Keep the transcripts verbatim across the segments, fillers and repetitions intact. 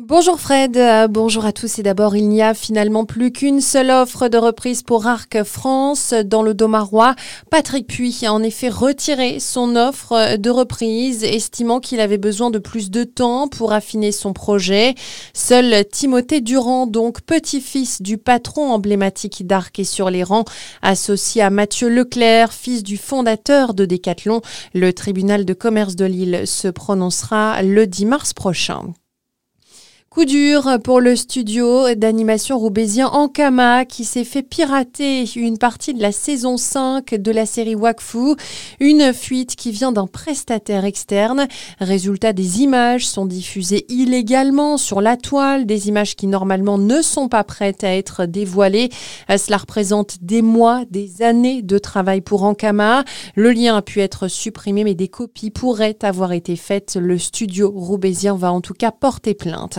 Bonjour Fred, Euh, bonjour à tous et d'abord il n'y a finalement plus qu'une seule offre de reprise pour Arc France dans le Domarois. Patrick Puy a en effet retiré son offre de reprise, estimant qu'il avait besoin de plus de temps pour affiner son projet. Seul Timothée Durand, donc petit-fils du patron emblématique d'Arc, est sur les rangs, associé à Mathieu Leclerc, fils du fondateur de Decathlon. Le tribunal de commerce de Lille se prononcera le dix mars prochain. Coup dur pour le studio d'animation roubaisien Ankama qui s'est fait pirater une partie de la saison cinq de la série Wakfu. Une fuite qui vient d'un prestataire externe. Résultat, des images sont diffusées illégalement sur la toile, des images qui normalement ne sont pas prêtes à être dévoilées. Cela représente des mois, des années de travail pour Ankama. Le lien a pu être supprimé mais des copies pourraient avoir été faites. Le studio roubaisien va en tout cas porter plainte.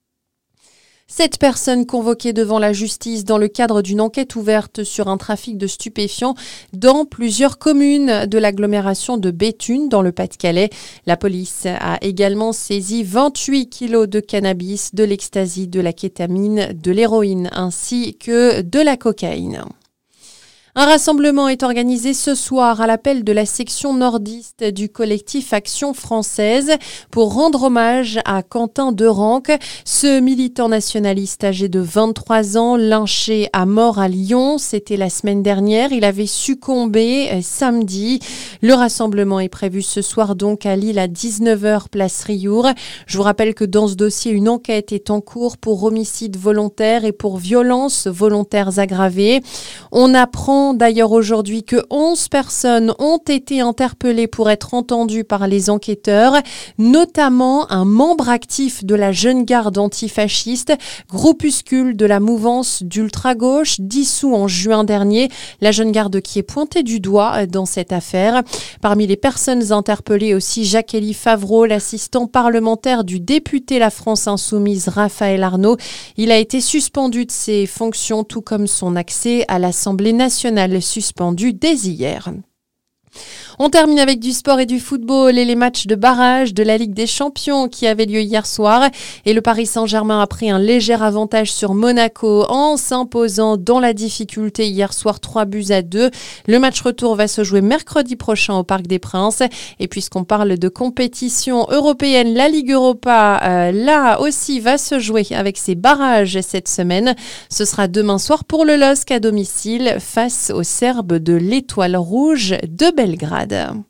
Sept personnes convoquées devant la justice dans le cadre d'une enquête ouverte sur un trafic de stupéfiants dans plusieurs communes de l'agglomération de Béthune dans le Pas-de-Calais. La police a également saisi vingt-huit kilos de cannabis, de l'ecstasy, de la kétamine, de l'héroïne ainsi que de la cocaïne. Un rassemblement est organisé ce soir à l'appel de la section nordiste du collectif Action Française pour rendre hommage à Quentin Derenque, ce militant nationaliste âgé de vingt-trois ans, lynché à mort à Lyon. C'était la semaine dernière. Il avait succombé samedi. Le rassemblement est prévu ce soir donc à Lille à dix-neuf heures, place Riour. Je vous rappelle que dans ce dossier, une enquête est en cours pour homicide volontaire et pour violences volontaires aggravées. On apprend d'ailleurs aujourd'hui que onze personnes ont été interpellées pour être entendues par les enquêteurs, notamment un membre actif de la Jeune Garde antifasciste, groupuscule de la mouvance d'ultra-gauche, dissous en juin dernier. La Jeune Garde qui est pointée du doigt dans cette affaire. Parmi les personnes interpellées aussi, Jacques-Élie Favreau, l'assistant parlementaire du député La France Insoumise Raphaël Arnaud. Il a été suspendu de ses fonctions, tout comme son accès à l'Assemblée nationale suspendu dès hier. On termine avec du sport et du football et les matchs de barrage de la Ligue des Champions qui avaient lieu hier soir. Et le Paris Saint-Germain a pris un léger avantage sur Monaco en s'imposant dans la difficulté hier soir trois buts à deux. Le match retour va se jouer mercredi prochain au Parc des Princes. Et puisqu'on parle de compétition européenne, la Ligue Europa, euh, là aussi va se jouer avec ses barrages cette semaine. Ce sera demain soir pour le L O S C à domicile face aux Serbes de l'Étoile Rouge de Belgrade.